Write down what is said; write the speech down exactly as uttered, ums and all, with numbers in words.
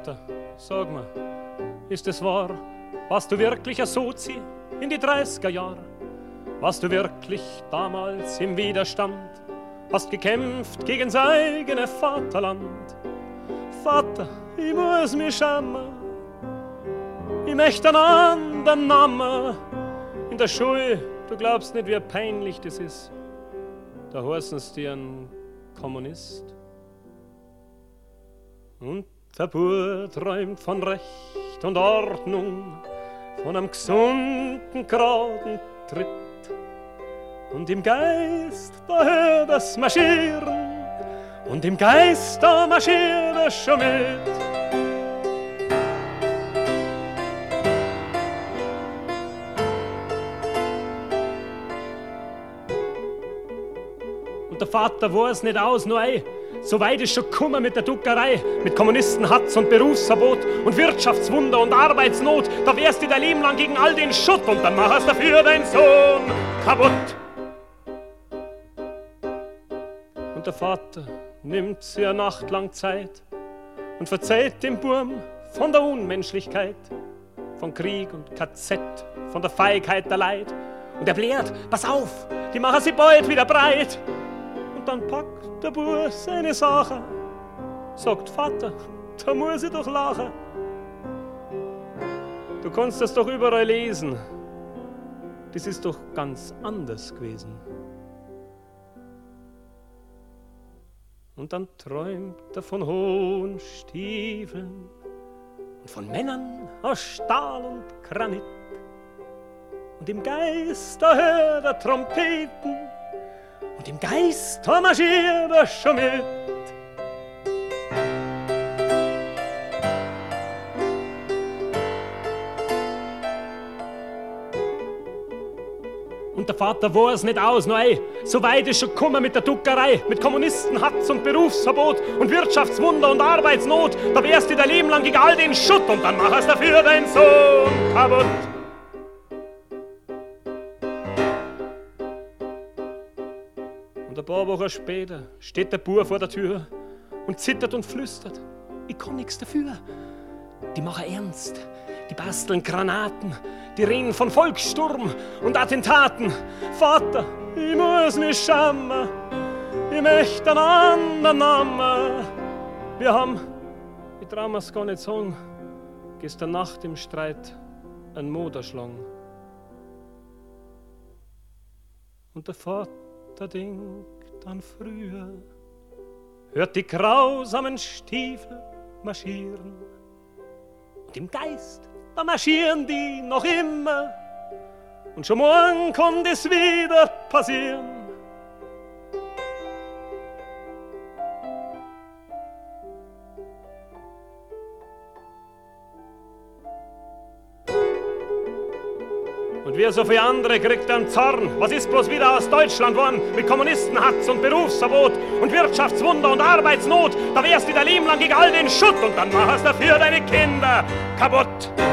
Vater, sag mir, ist es wahr? Warst du wirklich ein Sozi in die dreißiger Jahre? Warst du wirklich damals im Widerstand? Hast gekämpft gegen sein eigenes Vaterland? Vater, ich muss mich schämen, ich möchte einen anderen Namen. In der Schule, du glaubst nicht, wie peinlich das ist. Da heißen sie dir ein Kommunist. Und der Bub träumt von Recht und Ordnung, von einem gesunden, geraden Tritt. Und im Geist, da hört das Marschieren, und im Geist, da marschiert es schon mit. Und der Vater weiß nicht aus, nur ei, so weit ist schon gekommen mit der Duckerei, mit Kommunisten, Hatz und Berufsverbot und Wirtschaftswunder und Arbeitsnot. Da wehrst du dein Leben lang gegen all den Schutt und dann machst dafür dein Sohn kaputt. Und der Vater nimmt sich eine Nacht lang Zeit und verzeiht dem Burm von der Unmenschlichkeit, von Krieg und K Z, von der Feigheit der Leid. Und er blärt, pass auf, die machen sie bald wieder breit. Und dann packt der Bub seine Sache, sagt, Vater, da muss ich doch lachen. Du kannst das doch überall lesen, das ist doch ganz anders gewesen. Und dann träumt er von hohen Stiefeln und von Männern aus Stahl und Granit. Und im Geist, da hört er Trompeten, und im Geist, da marschiert er schon mit. Und der Vater weiß nicht aus, no ey, so weit ist schon gekommen mit der Duckerei, mit Kommunisten, Hatz und Berufsverbot und Wirtschaftswunder und Arbeitsnot. Da wärst du dein Leben lang gegen all den Schutt und dann machst dafür dein Sohn kaputt. Und ein paar Wochen später steht der Bub vor der Tür und zittert und flüstert, ich kann nichts dafür. Die machen ernst, die basteln Granaten, die reden von Volkssturm und Attentaten. Vater, ich muss mich schämen, ich möchte einen anderen Namen. Wir haben, ich trau mir's gar nicht sagen, gestern Nacht im Streit einen Moderschlang. Und der Vater denkt an früher, hört die grausamen Stiefel marschieren. Und im Geist, da marschieren die noch immer. Und schon morgen kann das wieder passieren. Und wie so viele andere kriegt er einen Zorn. Was ist bloß wieder aus Deutschland worden? Mit Kommunistenhatz und Berufsverbot und Wirtschaftswunder und Arbeitsnot. Da wärst du dein Leben lang gegen all den Schutt und dann machst du dafür deine Kinder kaputt.